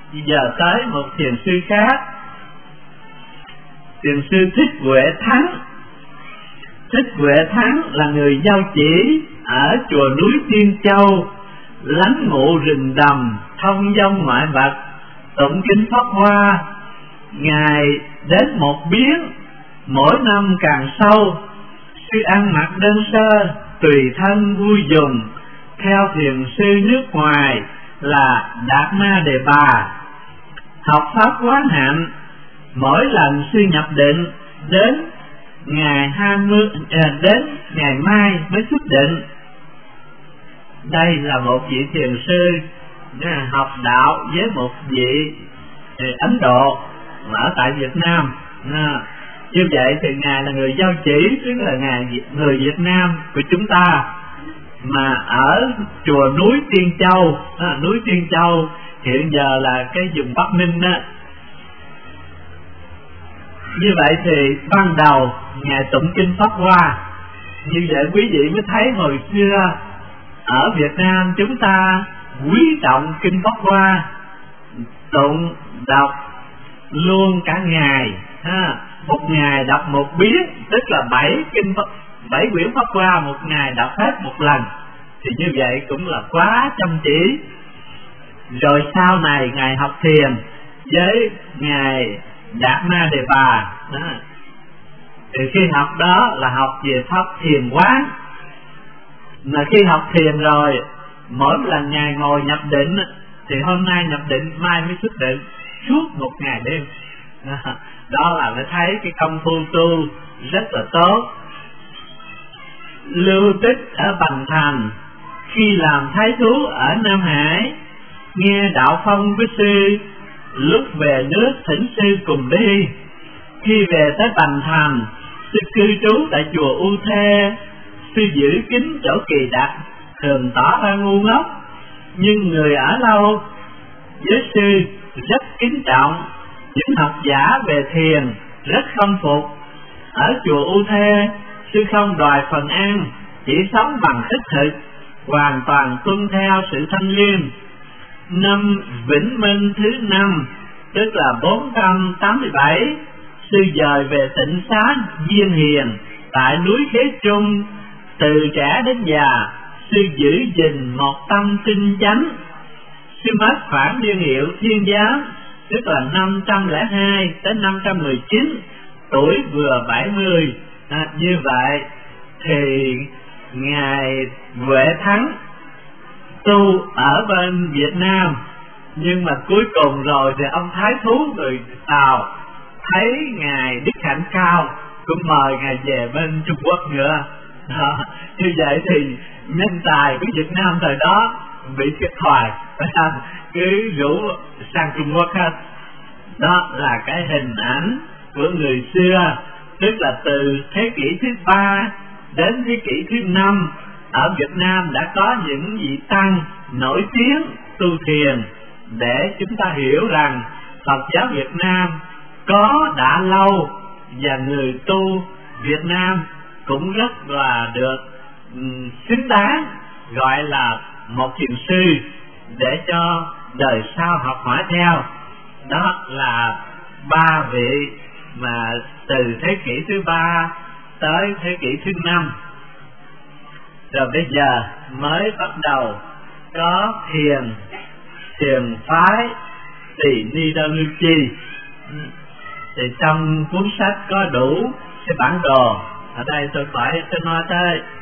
giờ tới một thiền sư khác, thiền sư Thích Huệ Thắng. Thích Huệ Thắng là người giao chỉ ở chùa núi Tiên Châu, lánh ngụ rừng đầm, thông dong ngoại vật, tụng kinh Pháp Hoa. Ngài đến một biến, mỗi năm càng sâu. Sư ăn mặc đơn sơ, tùy thân vui dùng, theo thiền sư nước ngoài là Đạt Ma Đề Bà. Học pháp quán hạnh, mỗi lần sư nhập định đến ngày đến ngày mai mới xuất định. Đây là một vị thiền sư học đạo với một vị Ấn Độ ở tại Việt Nam. Như vậy thì ngài là người giao chỉ, tức là ngài người Việt Nam của chúng ta, mà ở chùa núi Tiên Châu. Núi Tiên Châu hiện giờ là cái vùng Bắc Ninh đó. Như vậy thì ban đầu ngài tụng kinh Pháp Hoa. Như vậy quý vị mới thấy hồi xưa ở Việt Nam chúng ta quý trọng kinh Pháp Hoa, tụng đọc luôn cả ngày, một ngày đọc một biến, tức là 7 quyển Pháp Hoa một ngày đọc hết một lần. Thì như vậy cũng là quá chăm chỉ. Rồi sau này ngài học thiền với ngài Đạt Ma Đề Bà. Thì khi học đó là học về pháp thiền quán. Mà khi học thiền rồi, mỗi lần ngài ngồi nhập định thì hôm nay nhập định, mai mới xuất định, suốt một ngày đêm. Đó là mới thấy cái công phu tu rất là tốt. Lưu Tích ở Bành Thành, khi làm thái thú ở Nam Hải, nghe đạo phong với sư, lúc về nước thỉnh sư cùng đi. Khi về tới Bành Thành, sư cư trú tại chùa U Thê. Sư giữ kín chỗ kỳ đặc, thường tỏ ra ngu ngốc, nhưng người ở lâu với sư rất kính trọng. Những học giả về thiền rất khâm phục. Ở chùa U Thê, sư không đòi phần ăn, chỉ sống bằng thức thực, hoàn toàn tuân theo sự thanh liêm. Năm Vĩnh Minh thứ 5, tức là 487, sư dời về tịnh xá Viên Hiền tại núi Khế Trung. Từ trẻ đến già, sư giữ gìn một tâm tinh chánh. Sư mất khoảng niên hiệu Thiên Giám, tức là 502 tới 519, tuổi vừa 70. Như vậy thì ngài Huệ Thắng tu ở bên Việt Nam, nhưng mà cuối cùng rồi thì ông thái thú người Tàu thấy ngài đức hạnh cao, cũng mời ngài về bên Trung Quốc nữa. Như vậy thì nhân tài của Việt Nam thời đó bị thiệt thòi, cứ rủ sang Trung Quốc hết. Đó là cái hình ảnh của người xưa, tức là từ thế kỷ thứ 3 đến thế kỷ thứ 5, ở Việt Nam đã có những vị tăng nổi tiếng tu thiền, để chúng ta hiểu rằng Phật giáo Việt Nam có đã lâu, và người tu Việt Nam cũng rất là được xứng đáng gọi là một thiền sư để cho đời sau học hỏi theo. Đó là 3 vị mà từ thế kỷ thứ 3 tới thế kỷ thứ 5. Rồi bây giờ mới bắt đầu có thiền phái Tỳ Ni Đa Lưu Chi. Thì trong cuốn sách có đủ cái bản đồ. Ở đây tôi nói tới